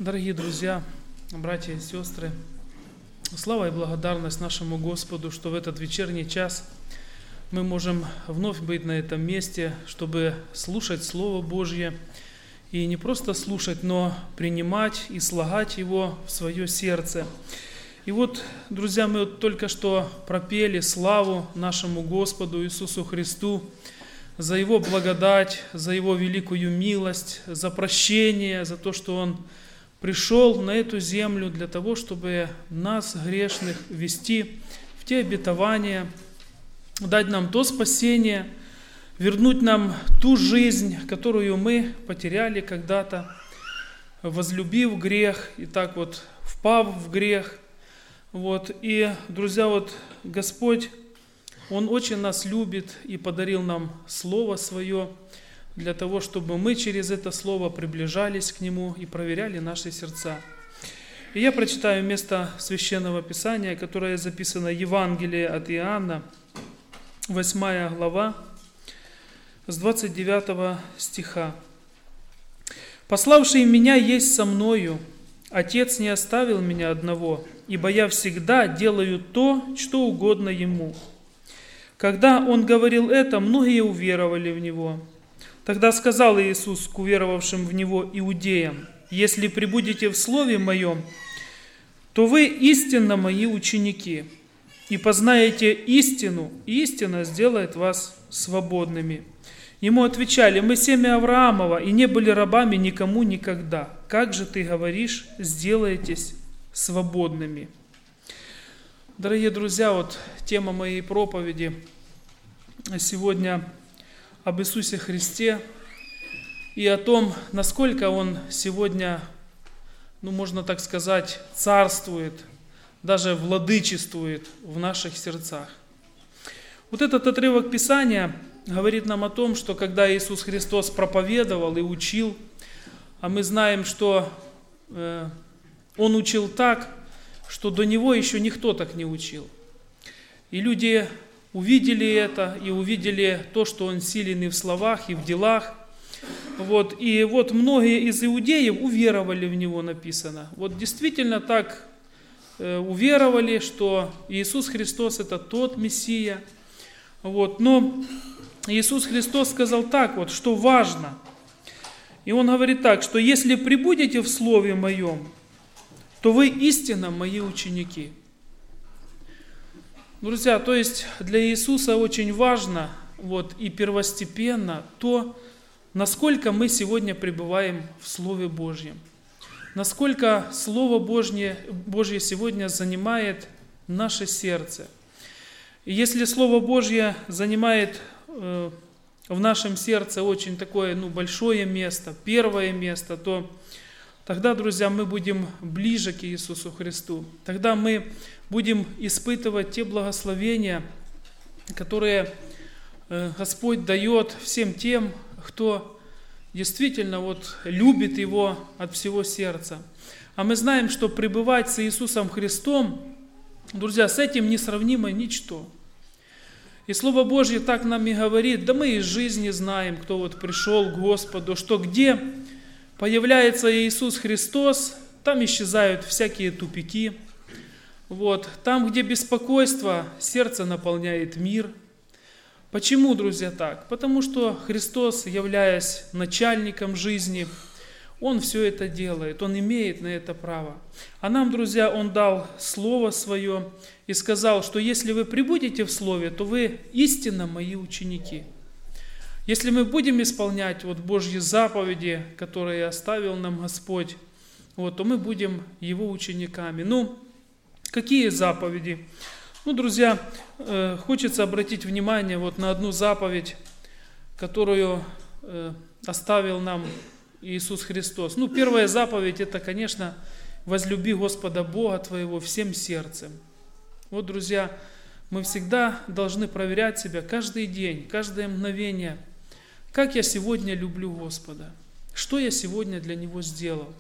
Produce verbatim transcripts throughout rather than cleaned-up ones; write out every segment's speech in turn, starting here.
Дорогие друзья, братья и сестры, слава и благодарность нашему Господу, что в этот вечерний час мы можем вновь быть на этом месте, чтобы слушать Слово Божье, и не просто слушать, но принимать и слагать его в свое сердце. И вот, друзья, мы вот только что пропели славу нашему Господу Иисусу Христу за Его благодать, за Его великую милость, за прощение, за то, что Он пришел на эту землю для того, чтобы нас, грешных, ввести в те обетования, дать нам то спасение, вернуть нам ту жизнь, которую мы потеряли когда-то, возлюбив грех и так вот впав в грех. Вот. И, друзья, вот Господь, Он очень нас любит и подарил нам Слово Свое, для того, чтобы мы через это Слово приближались к Нему и проверяли наши сердца. И я прочитаю место Священного Писания, которое записано в Евангелии от Иоанна, восьмая глава, с двадцать девятого стиха. «Пославший меня есть со мною, Отец не оставил меня одного, ибо я всегда делаю то, что угодно Ему». Когда Он говорил это, многие уверовали в Него. Тогда сказал Иисус к уверовавшим в Него иудеям: «Если пребудете в Слове Моем, то вы истинно Мои ученики, и познаете истину, и истина сделает вас свободными». Ему отвечали: «Мы семя Авраамова, и не были рабами никому никогда. Как же ты говоришь, сделаетесь свободными?» Дорогие друзья, вот тема моей проповеди сегодня об Иисусе Христе и о том, насколько Он сегодня, ну можно так сказать, царствует, даже владычествует в наших сердцах. Вот этот отрывок Писания говорит нам о том, что когда Иисус Христос проповедовал и учил, а мы знаем, что э, Он учил так, что до Него еще никто так не учил. И люди увидели это, и увидели то, что Он силен и в словах, и в делах. Вот. И вот многие из иудеев уверовали в Него, написано. Вот действительно так э, уверовали, что Иисус Христос это тот Мессия. Вот. Но Иисус Христос сказал так вот, что важно. И Он говорит так, что если пребудете в Слове Моем, то вы истинно Мои ученики. Друзья, то есть для Иисуса очень важно вот, и первостепенно то, насколько мы сегодня пребываем в Слове Божьем. Насколько Слово Божье, Божье сегодня занимает наше сердце. И если Слово Божье занимает э, в нашем сердце очень такое ну, большое место, первое место, то тогда, друзья, мы будем ближе к Иисусу Христу. Тогда мы будем испытывать те благословения, которые Господь дает всем тем, кто действительно вот любит Его от всего сердца. А мы знаем, что пребывать с Иисусом Христом, друзья, с этим несравнимо ничто. И Слово Божье так нам и говорит, да мы из жизни знаем, кто вот пришел к Господу, что где появляется Иисус Христос, там исчезают всякие тупики. Вот. Там, где беспокойство, сердце наполняет мир. Почему, друзья, так? Потому что Христос, являясь начальником жизни, Он все это делает, Он имеет на это право. А нам, друзья, Он дал Слово Свое и сказал, что если вы пребудете в Слове, то вы истинно Мои ученики. Если мы будем исполнять вот Божьи заповеди, которые оставил нам Господь, вот, то мы будем Его учениками. Ну, какие заповеди? Ну, друзья, э, хочется обратить внимание вот на одну заповедь, которую э, оставил нам Иисус Христос. Ну, первая заповедь – это, конечно, возлюби Господа Бога твоего всем сердцем. Вот, друзья, мы всегда должны проверять себя каждый день, каждое мгновение, как я сегодня люблю Господа, что я сегодня для Него сделал.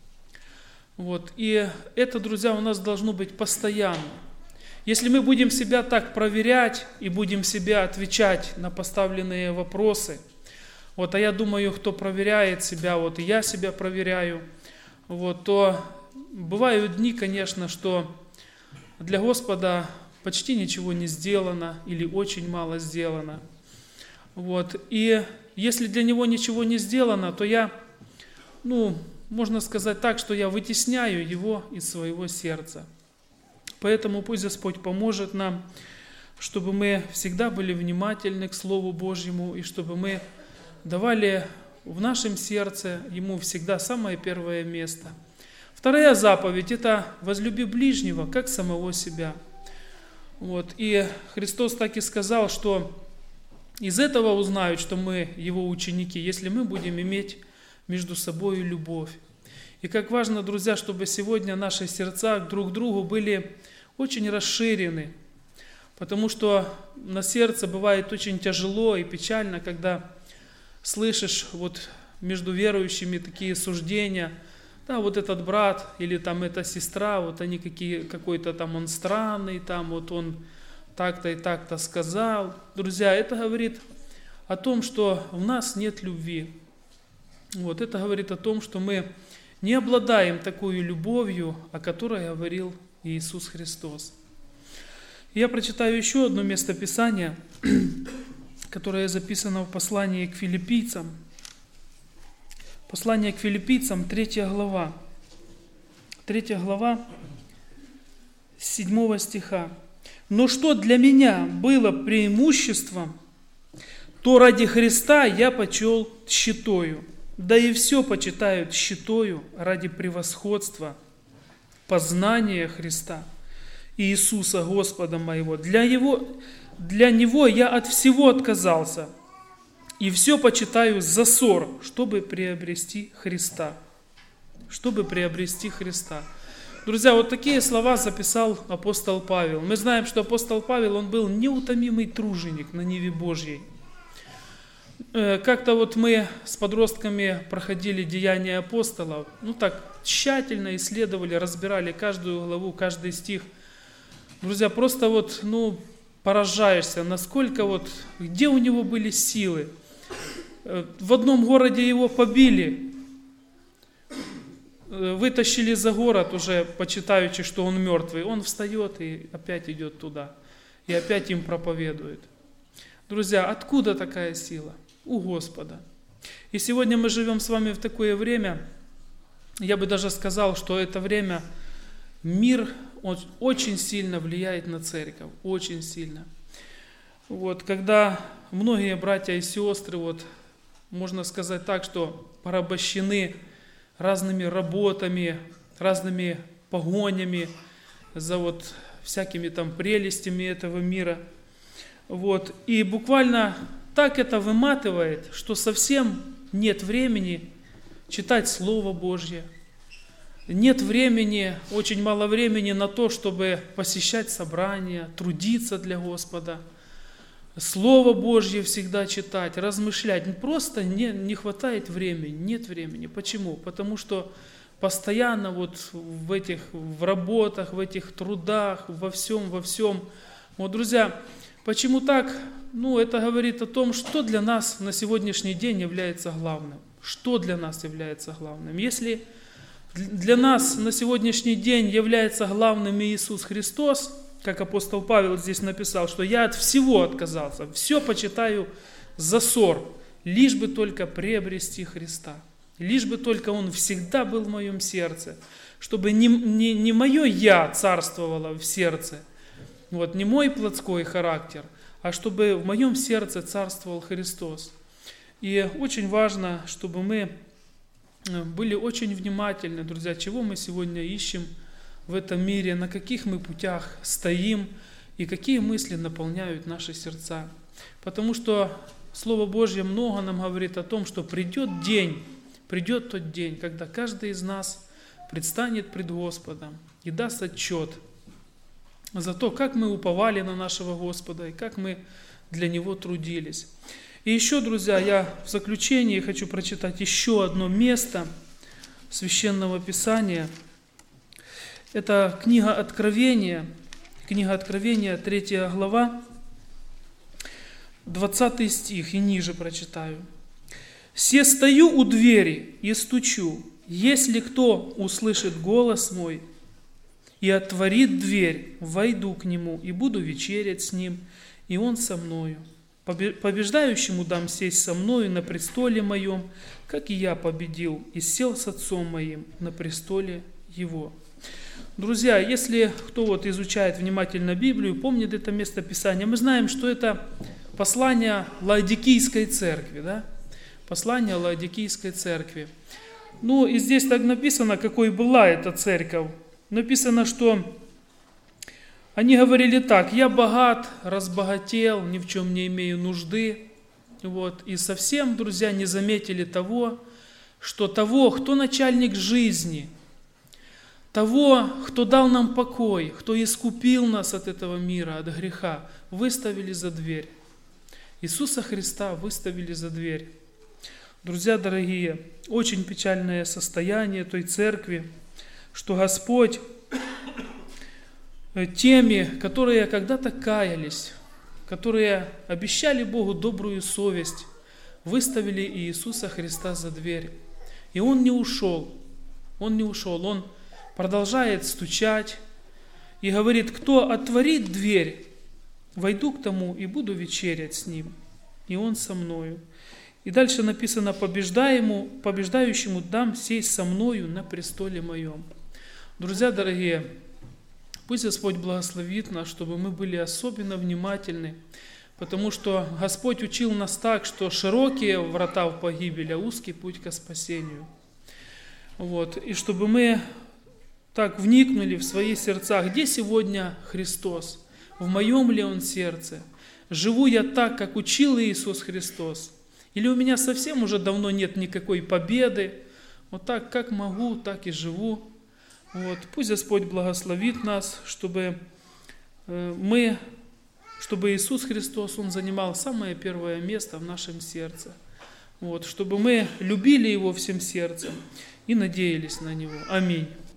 Вот. И это, друзья, у нас должно быть постоянно. Если мы будем себя так проверять и будем себя отвечать на поставленные вопросы, вот, а я думаю, кто проверяет себя, вот и я себя проверяю, вот, то бывают дни, конечно, что для Господа почти ничего не сделано или очень мало сделано. Вот. И если для Него ничего не сделано, то я, ну, можно сказать так, что я вытесняю Его из своего сердца. Поэтому пусть Господь поможет нам, чтобы мы всегда были внимательны к Слову Божьему, и чтобы мы давали в нашем сердце Ему всегда самое первое место. Вторая заповедь – это «возлюби ближнего, как самого себя». Вот. И Христос так и сказал, что из этого узнают, что мы Его ученики, если мы будем иметь между собой любовь. И как важно, друзья, чтобы сегодня наши сердца друг к другу были очень расширены, потому что на сердце бывает очень тяжело и печально, когда слышишь вот между верующими такие суждения: да, вот этот брат или там эта сестра, вот они какие, какой-то там он странный, там вот он так-то и так-то сказал. Друзья, это говорит о том, что в нас нет любви. Вот, это говорит о том, что мы не обладаем такой любовью, о которой говорил Иисус Христос. Я прочитаю еще одно местописание, которое записано в послании к филиппийцам. Послание к филиппийцам, третья глава. третья глава, с седьмого стиха. «Но что для меня было преимуществом, то ради Христа я почел тщетою, да и все почитаю тщетою ради превосходства, познания Христа, Иисуса Господа моего. Для, его, для Него я от всего отказался, и все почитаю за ссор, чтобы приобрести Христа». Чтобы приобрести Христа. Друзья, вот такие слова записал апостол Павел. Мы знаем, что апостол Павел, он был неутомимый труженик на ниве Божьей. Как-то вот мы с подростками проходили деяния апостолов, ну так тщательно исследовали, разбирали каждую главу, каждый стих. Друзья, просто вот, ну, поражаешься, насколько вот, где у него были силы. В одном городе его побили, вытащили за город, уже почитаючи, что он мертвый. Он встает и опять идет туда, и опять им проповедует. Друзья, откуда такая сила? У Господа. И сегодня мы живем с вами в такое время, я бы даже сказал, что это время, мир он очень сильно влияет на церковь, очень сильно. Вот, когда многие братья и сестры, вот, можно сказать так, что порабощены разными работами, разными погонями за вот всякими там прелестями этого мира. Вот. И буквально так это выматывает, что совсем нет времени читать Слово Божье. Нет времени, очень мало времени на то, чтобы посещать собрания, трудиться для Господа. Слово Божье всегда читать, размышлять. Просто не, не хватает времени, нет времени. Почему? Потому что постоянно вот в этих в работах, в этих трудах, во всем, во всем. Вот, друзья, почему так? Ну, это говорит о том, что для нас на сегодняшний день является главным. Что для нас является главным? Если для нас на сегодняшний день является главным Иисус Христос, как апостол Павел здесь написал, что я от всего отказался, все почитаю за ссор, лишь бы только приобрести Христа, лишь бы только Он всегда был в моем сердце, чтобы не, не, не мое «я» царствовало в сердце, вот, не мой плотской характер, а чтобы в моем сердце царствовал Христос. И очень важно, чтобы мы были очень внимательны, друзья, чего мы сегодня ищем в этом мире, на каких мы путях стоим и какие мысли наполняют наши сердца. Потому что Слово Божье много нам говорит о том, что придет день, придет тот день, когда каждый из нас предстанет пред Господом и даст отчет за то, как мы уповали на нашего Господа и как мы для Него трудились. И еще, друзья, я в заключении хочу прочитать еще одно место Священного Писания. Это книга Откровения, книга Откровения, третья глава, двадцатый стих, и ниже прочитаю. «Се стою у двери и стучу. если кто услышит голос мой и отворит дверь, войду к нему и буду вечерять с ним, и он со мною. Побеждающему дам сесть со мною на престоле моем, как и я победил и сел с отцом моим на престоле его». Друзья, если кто вот изучает внимательно Библию, помнит это место Писания, мы знаем, что это послание Лаодикийской церкви, да? Послание Лаодикийской церкви. Ну и здесь так написано, какой была эта церковь. Написано, что они говорили так: «Я богат, разбогател, ни в чем не имею нужды». Вот. И совсем, друзья, не заметили того, что того, кто начальник жизни, того, кто дал нам покой, кто искупил нас от этого мира, от греха, выставили за дверь. Иисуса Христа выставили за дверь. Друзья дорогие, очень печальное состояние той церкви, что Господь теми, которые когда-то каялись, которые обещали Богу добрую совесть, выставили Иисуса Христа за дверь. И Он не ушел. Он не ушел. Он продолжает стучать и говорит: кто отворит дверь, войду к тому и буду вечерять с ним, и он со мною. И дальше написано: побеждаемому, побеждающему дам сесть со мною на престоле моем. Друзья дорогие, пусть Господь благословит нас, чтобы мы были особенно внимательны, потому что Господь учил нас так, что широкие врата в погибель, а узкий путь ко спасению. Вот. И чтобы мы так вникнули в свои сердца, где сегодня Христос, в моем ли Он сердце, живу я так, как учил Иисус Христос, или у меня совсем уже давно нет никакой победы, вот так, как могу, так и живу. Вот. Пусть Господь благословит нас, чтобы мы, чтобы Иисус Христос, Он занимал самое первое место в нашем сердце, вот. Чтобы мы любили Его всем сердцем и надеялись на Него. Аминь.